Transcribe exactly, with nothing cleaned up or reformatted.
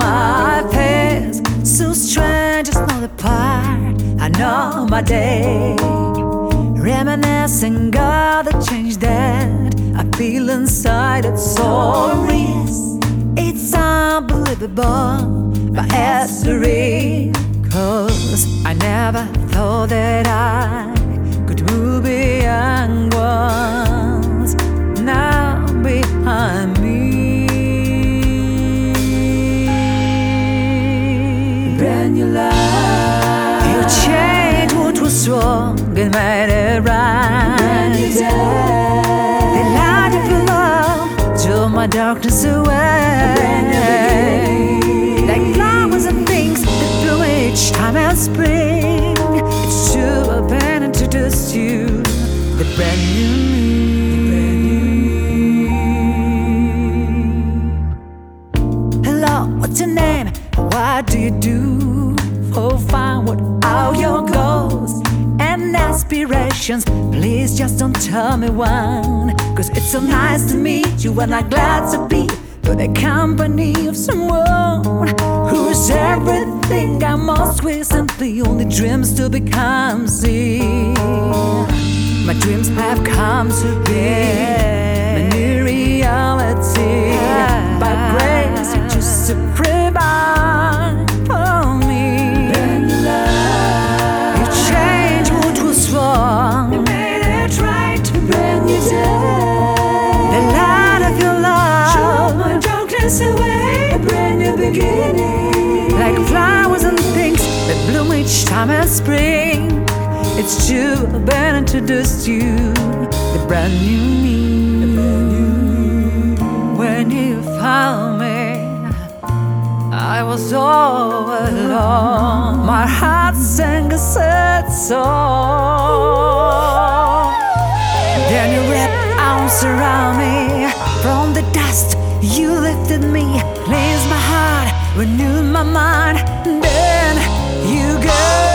my face, so strange, it's not apart. I know my day, reminiscing of the change that I feel inside. It's so real, it's unbelievable, but it's real. Cause I never thought that I could move beyond what's now behind me. Brand new life, you changed what was wrong and made it right. Brand new day, the light of your love drove my darkness away. Brand new beginning, like flowers and things that bloom each time in spring. It's true, I've been introduced you, the brand new me. Hello, what's your name? What do you do for fun? What are your goals and aspirations? Please just don't tell me one, cause it's so nice to meet you and I'm glad to be for the company of someone who's everything I most recently only dreams to become. See, my dreams have come to be my new reality. By grace, you just to provide for me. You changed what was wrong, you made it right. Brand new day, the light of your love drove my darkness away. A brand new beginning, like flowers and things that bloom each time in spring. It's true, I've been introduced to you, the brand new me. When you found me, I was all alone. My heart sang a sad song. Then you wrapped arms around me. From the dust, you lifted me, cleansed my heart, renewed my mind. Then you go.